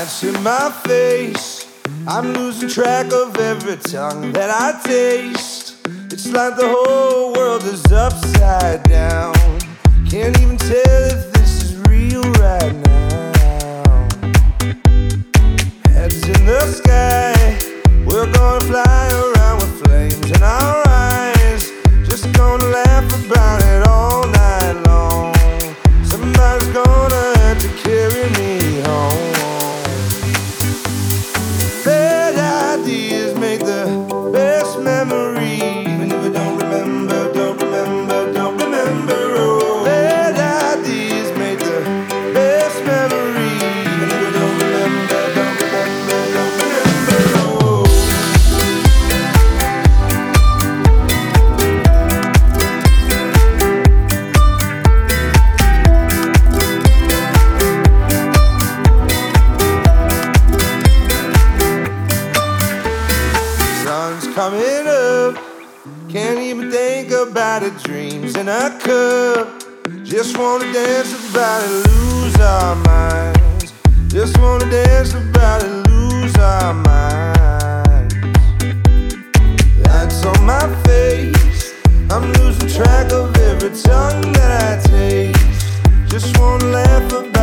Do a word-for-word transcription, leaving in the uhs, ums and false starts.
Lights in my face, I'm losing track of every tongue that I taste. It's like the whole world is upside down. Can't even tell if this is real right now. Heads in the sky, we're gonna fly around with flames in our eyes. Just gonna laugh about it all night long. Somebody's gonna have to carry me home. Bad ideas make the best memories. Even if I don't remember, don't remember, don't remember. Oh, bad ideas make the best memories. Even if I don't remember, don't remember, don't remember. Oh. Sun's coming up, can't even think about it. Dreams in a cup, just wanna dance about it, lose our minds. Just wanna dance about it, lose our minds. That's on my face, I'm losing track of every tongue that I taste. Just wanna laugh about